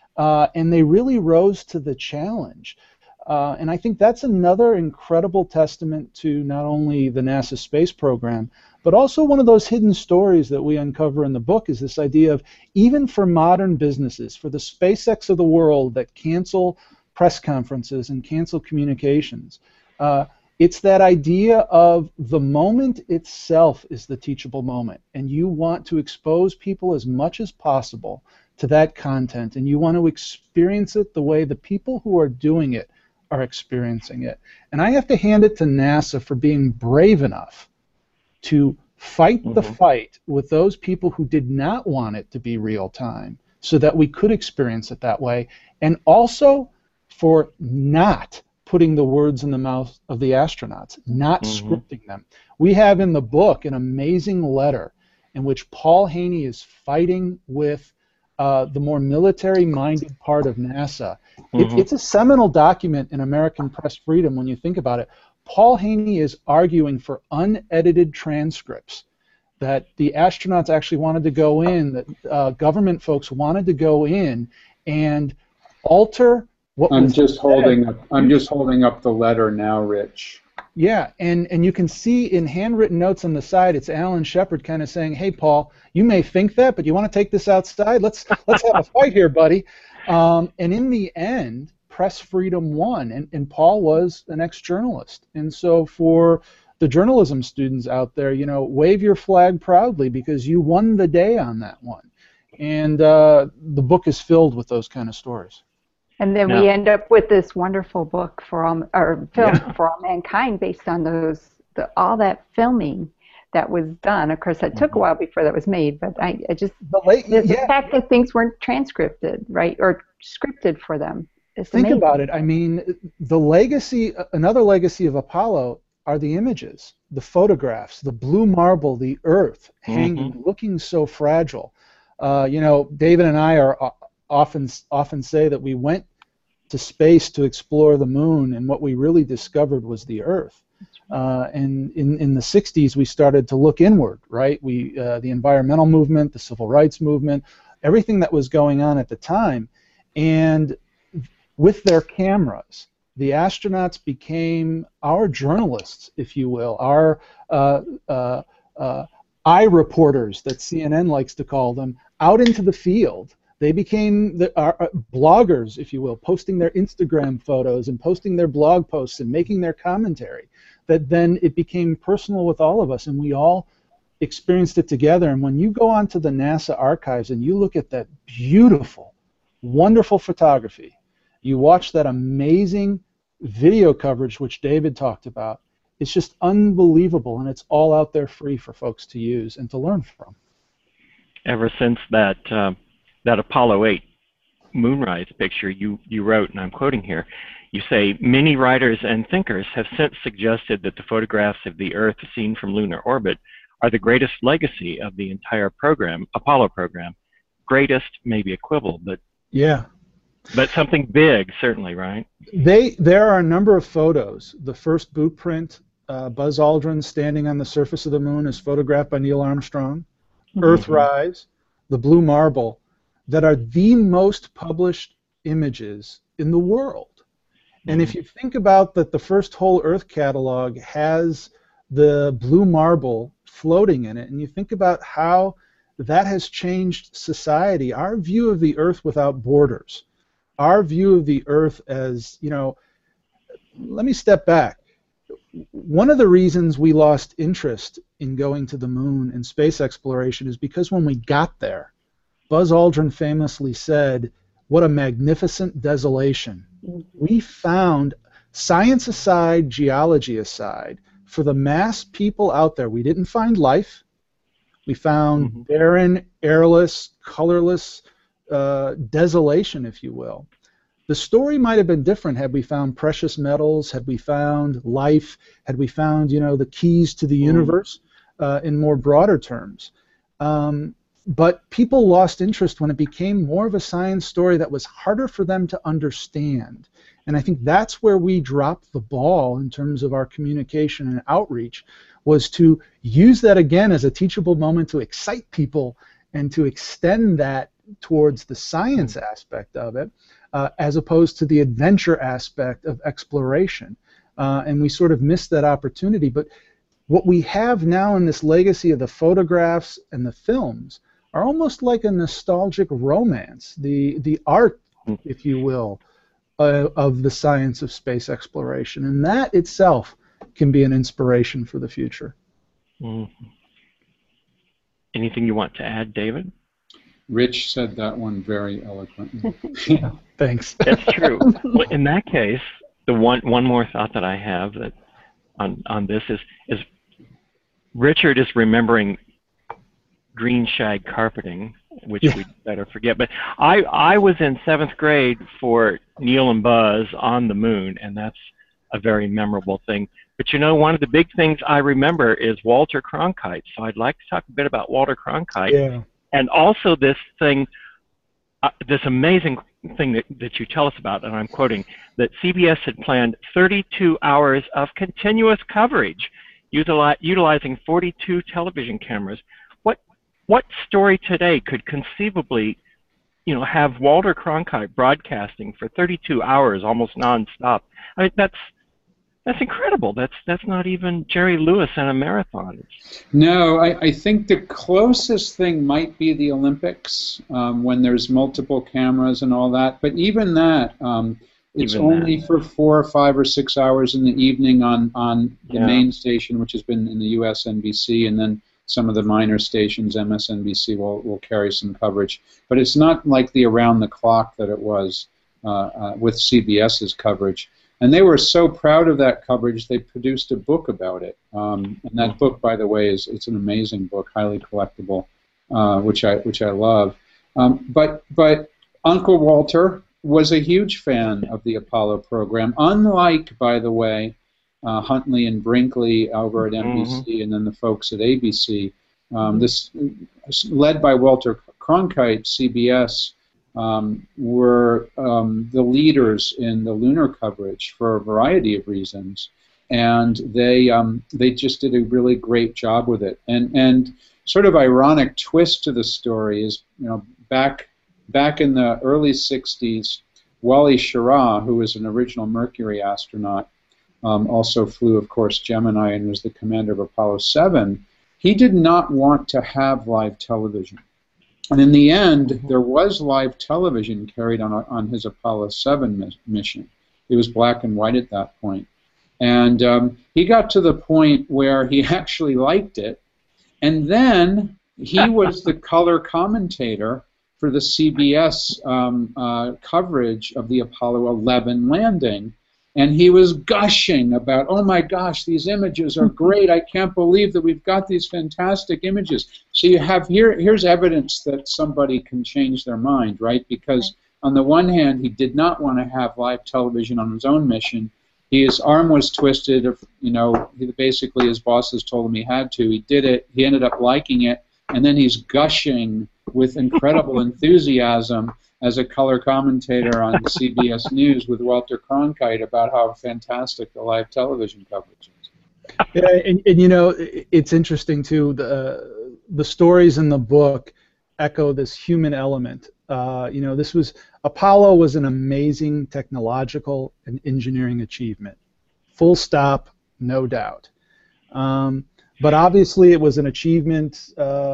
And they really rose to the challenge. And I think that's another incredible testament to not only the NASA space program, but also one of those hidden stories that we uncover in the book is this idea of, even for modern businesses, for the SpaceX of the world that cancel press conferences and cancel communications, it's that idea of the moment itself is the teachable moment, and you want to expose people as much as possible to that content, and you want to experience it the way the people who are doing it are experiencing it. And I have to hand it to NASA for being brave enough to fight the fight with those people who did not want it to be real time so that we could experience it that way, and also for not putting the words in the mouth of the astronauts, not scripting them. We have in the book an amazing letter in which Paul Haney is fighting with the more military-minded part of NASA. It's a seminal document in American press freedom when you think about it. Paul Haney is arguing for unedited transcripts, that the astronauts actually wanted to go in, that government folks wanted to go in and alter what was said. I'm just holding up the letter now, Rich. Yeah, and you can see in handwritten notes on the side, it's Alan Shepard kind of saying, "Hey, Paul, you may think that, but you want to take this outside? Let's have a fight here, buddy." And in the end, press freedom won, and Paul was an ex-journalist. And so for the journalism students out there, wave your flag proudly because you won the day on that one. And the book is filled with those kind of stories. And then we end up with this wonderful book film for all mankind based on all that filming that was done. Of course, that took a while before that was made, but the fact that things weren't transcripted, right, or scripted for them. Think about it. I mean, another legacy of Apollo are the images, the photographs, the blue marble, the Earth hanging, looking so fragile. You know, David and I are often say that we went to space to explore the moon, and what we really discovered was the Earth. And in the 60s, we started to look inward, right? The environmental movement, the civil rights movement, everything that was going on at the time. And with their cameras, the astronauts became our journalists, if you will, our eye reporters that CNN likes to call them, out into the field. They became our bloggers, if you will, posting their Instagram photos and posting their blog posts and making their commentary. That then it became personal with all of us, and we all experienced it together. And when you go onto the NASA archives and you look at that beautiful, wonderful photography, you watch that amazing video coverage which David talked about, it's just unbelievable, and it's all out there free for folks to use and to learn from. Ever since that Apollo 8 moonrise picture you wrote, and I'm quoting here, you say, many writers and thinkers have since suggested that the photographs of the Earth seen from lunar orbit are the greatest legacy of the entire program, Apollo program. Greatest, maybe equivalent, but yeah. But something big, certainly, right? There are a number of photos. The first boot print, Buzz Aldrin standing on the surface of the moon, is photographed by Neil Armstrong. Earthrise, the blue marble, that are the most published images in the world. And if you think about that, the first whole Earth catalog has the blue marble floating in it, and you think about how that has changed society, our view of the Earth without borders, our view of the Earth as, you know, let me step back. One of the reasons we lost interest in going to the moon and space exploration is because when we got there, Buzz Aldrin famously said, "What a magnificent desolation." We found, science aside, geology aside, for the mass people out there, we didn't find life. We found barren, airless, colorless desolation, if you will. The story might have been different had we found precious metals, had we found life, had we found, you know, the keys to the universe in more broader terms. But people lost interest when it became more of a science story that was harder for them to understand. And I think that's where we dropped the ball in terms of our communication and outreach, was to use that again as a teachable moment to excite people and to extend that towards the science aspect of it, as opposed to the adventure aspect of exploration. And we sort of missed that opportunity. But what we have now in this legacy of the photographs and the films are almost like a nostalgic romance, the art, if you will, of the science of space exploration. And that itself can be an inspiration for the future. Anything you want to add, David? Rich said that one very eloquently. Yeah, thanks. That's true. Well, in that case, the one more thought that I have that on this is Richard is remembering green shag carpeting, which we better forget. But I was in 7th grade for Neil and Buzz on the moon, and that's a very memorable thing. But you know, one of the big things I remember is Walter Cronkite. So I'd like to talk a bit about Walter Cronkite. Yeah. And also this thing, this amazing thing that you tell us about, and I'm quoting, that CBS had planned 32 hours of continuous coverage utilizing 42 television cameras. What story today could conceivably, you know, have Walter Cronkite broadcasting for 32 hours, almost nonstop? I mean, that's incredible. That's not even Jerry Lewis in a marathon. No, I think the closest thing might be the Olympics, when there's multiple cameras and all that. But even that, it's only for 4 or 5 or 6 hours in the evening on the main station, which has been in the U.S. NBC, and then some of the minor stations, MSNBC, will carry some coverage. But it's not like the around-the-clock that it was with CBS's coverage. And they were so proud of that coverage, they produced a book about it. And that book, by the way, it's an amazing book, highly collectible, which I love. But Uncle Walter was a huge fan of the Apollo program, unlike, by the way, Huntley and Brinkley over at NBC and then the folks at ABC. This led by Walter Cronkite, CBS, were the leaders in the lunar coverage for a variety of reasons, and they just did a really great job with it. And sort of ironic twist to the story is, you know, back in the early '60s, Wally Schirra, who was an original Mercury astronaut, also flew, of course, Gemini and was the commander of Apollo 7. He did not want to have live television. And in the end, there was live television carried on his Apollo 7 mission. It was black and white at that point. And he got to the point where he actually liked it. And then he was the color commentator for the CBS coverage of the Apollo 11 landing. And he was gushing about, oh my gosh, these images are great. I can't believe that we've got these fantastic images. So you have here's evidence that somebody can change their mind, right? Because on the one hand, he did not want to have live television on his own mission. His arm was twisted. You know, basically his bosses told him he had to. He did it. He ended up liking it. And then he's gushing with incredible enthusiasm as a color commentator on CBS News with Walter Cronkite about how fantastic the live television coverage is. Yeah, and you know, it's interesting too. The stories in the book echo this human element. You know, Apollo was an amazing technological and engineering achievement. Full stop, no doubt. But obviously, it was an achievement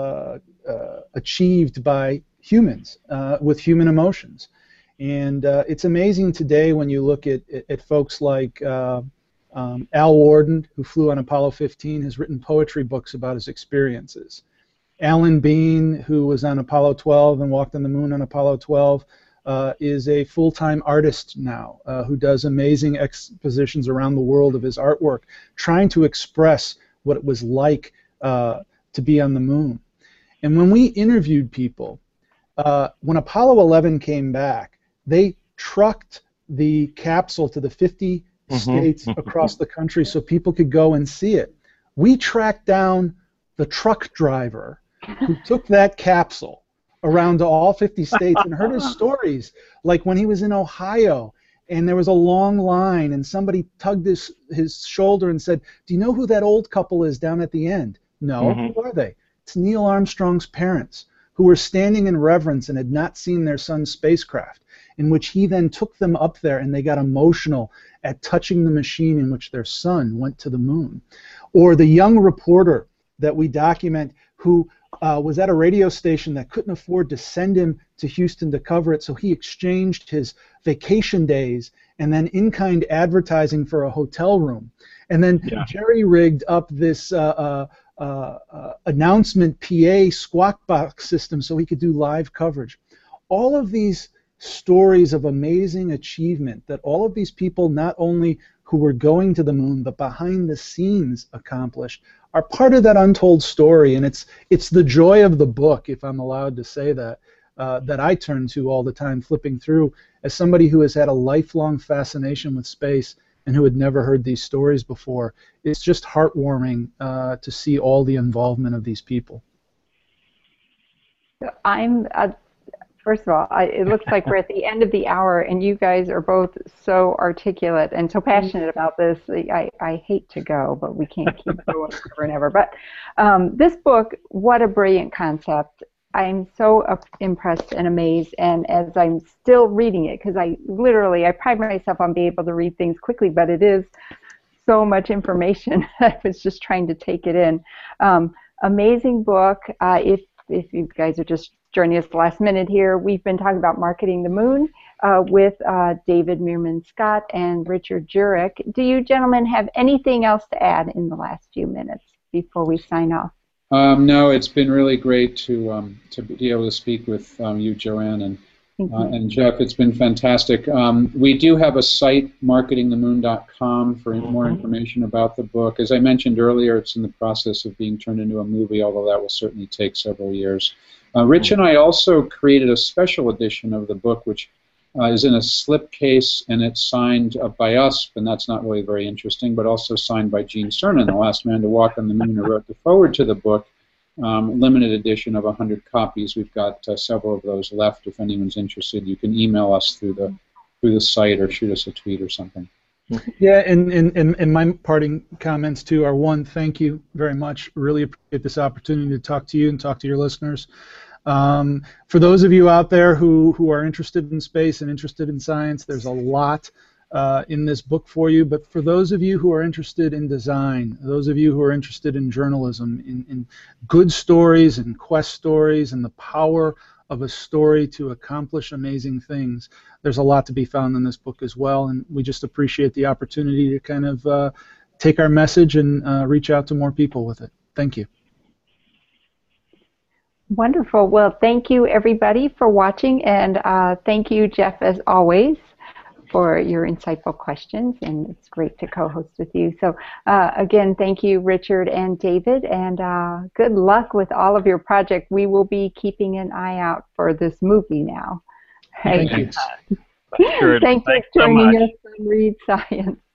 achieved by humans with human emotions, and it's amazing today when you look at folks like Al Worden, who flew on Apollo 15, has written poetry books about his experiences. Alan Bean, who was on Apollo 12 and walked on the moon on Apollo 12, is a full-time artist now who does amazing expositions around the world of his artwork, trying to express what it was like to be on the moon. And when we interviewed people, when Apollo 11 came back, they trucked the capsule to the 50 states across the country so people could go and see it. We tracked down the truck driver who took that capsule around to all 50 states and heard his stories, like when he was in Ohio and there was a long line and somebody tugged his shoulder and said, "Do you know who that old couple is down at the end?" "No." "Who are they?" "It's Neil Armstrong's parents, who were standing in reverence and had not seen their son's spacecraft," in which he then took them up there and they got emotional at touching the machine in which their son went to the moon. Or the young reporter that we document who was at a radio station that couldn't afford to send him to Houston to cover it, so he exchanged his vacation days and then in-kind advertising for a hotel room. And then jerry-rigged up this announcement PA squawk box system so he could do live coverage. All of these stories of amazing achievement that all of these people, not only who were going to the moon but behind the scenes accomplished, are part of that untold story. And it's the joy of the book, if I'm allowed to say that, that I turn to all the time flipping through as somebody who has had a lifelong fascination with space and who had never heard these stories before. It's just heartwarming to see all the involvement of these people. First of all, it looks like we're at the end of the hour, and you guys are both so articulate and so passionate about this. I hate to go, but we can't keep going forever and ever. But this book, what a brilliant concept. I'm so impressed and amazed, and as I'm still reading it, because I pride myself on being able to read things quickly, but it is so much information. I was just trying to take it in. Amazing book. If you guys are just joining us the last minute here, we've been talking about Marketing the Moon with David Meerman Scott and Richard Jurek. Do you gentlemen have anything else to add in the last few minutes before we sign off? No, it's been really great to be able to speak with you, Joanne, and Jeff. It's been fantastic. We do have a site, marketingthemoon.com, for more information about the book. As I mentioned earlier, it's in the process of being turned into a movie, although that will certainly take several years. Rich and I also created a special edition of the book, which is in a slipcase, and it's signed by us, and that's not really very interesting, but also signed by Gene Cernan, the last man to walk on the moon, who wrote the foreword to the book. limited edition of 100 copies. We've got several of those left. If anyone's interested, you can email us through the site or shoot us a tweet or something. Yeah, and my parting comments too are, one, thank you very much. Really appreciate this opportunity to talk to you and talk to your listeners. For those of you out there who are interested in space and interested in science, there's a lot in this book for you. But for those of you who are interested in design, those of you who are interested in journalism, in good stories and quest stories and the power of a story to accomplish amazing things, there's a lot to be found in this book as well, and we just appreciate the opportunity to kind of take our message and reach out to more people with it. Thank you. Wonderful. Well, thank you everybody for watching, and thank you, Jeff, as always, for your insightful questions, and it's great to co-host with you. So again, thank you, Richard and David, and good luck with all of your projects. We will be keeping an eye out for this movie now. Thank you. Thank you for joining us on Read Science.